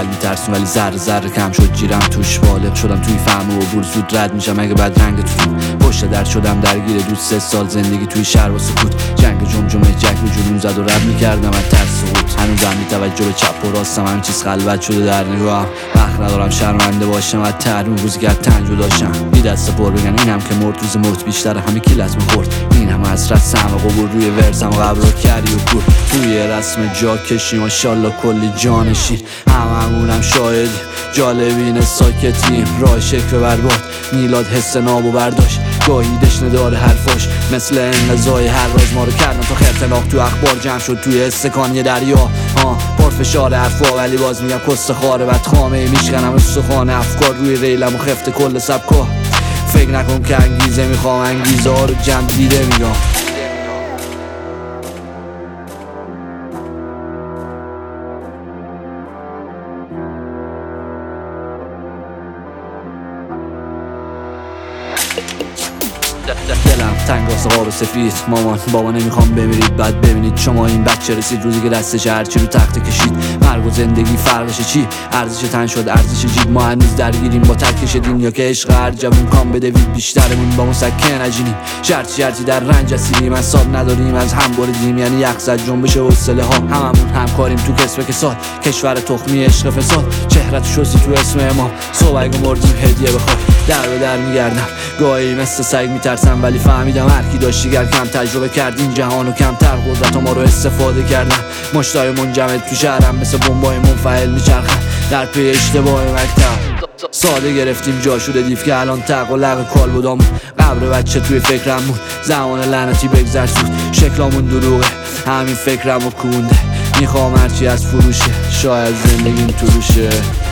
اول میترسون ولی ذره ذره کم شد جیرم توش، بالغ شدم توی فهم و عبور، زود رد میشم اگه بد رنگ تو پشت در شدم درگیر دوست 3 سال زندگی توی شهر و سکوت، جنگ جمجمه جک و جنون زد و رد میکردم از ترس سقوط. هنوزم بی توجه به چپ و راستم همین چیز خلوت شده در نگاهم، وقت ندارم شرمنده باشم از تحریم روزی که تنجو داشتم بی دست پر بگن اینم که مرد روز موت بیشتر همه کیلت میخورد، این همه حسرت سهم و قبول روی ورسم و قبر و کری و کور توی رسم جا کشی ماشالله کلی جانشین، هممونم شاهدیم جالبین ساکتیم، راه شکل برباد میلاد حس ناب و برداشت، گاهی دشنه داره حرفاش مثل انقضای هر راز ما رو کردن تا خرطناق تو اخبار جمع شد توی استکان یه دریا، پر فشار حرفا ولی باز میگم کست خاره بد خامه میشکنم استخوان افکار روی ریلم و خفت کل سبکا، فکر نکن که انگیزه میخوام انگیزه ها رو جمع دیده میگم. دلم تنگ واسه قاب سفید، مامان بابا نمیخوام بمیرید بعد ببینید شما این بچه رسید روزی که دستش هرچی رو تخت کشید، مرگ و زندگی فرقش چی؟ ارزش تن شد ارزش جیب، ما هنوز درگیریم با ترکش دنیا که عشق هر جوون کام بدوید بیشترمون با مسکن نجینیم، شرطی در رنج اسیریم حساب نداریم از هم بریدیم، یعنی یخ زد جنبش حوصله ها، هممون همکاریم تو کسب کساد، کشور تخمی عشق فساد، چهرت شستی تو اسم امام، صبح اگه مردیم هدیه بخوای در به در میگردم، گاهی مثل سگ میترسم ولی فهمیدم هر کی داشت دیگر کم تجربه کرد این جهان و کمتر قدرت ما رو استفاده کردن، مشتای منجمد تو شهرم مثل بمبای منفعل میچرخن در پی اشتباه مکتب، ساده گرفتیم جا شده دیف که الان تق و لق کال بودامون، قبر بچه توی فکرم بود زمان لعنتی بگذر سود، شکلامون دروغه همین فکرمو کونده، میخوام هرچی از فروشه شاید زندگیم تو روشه.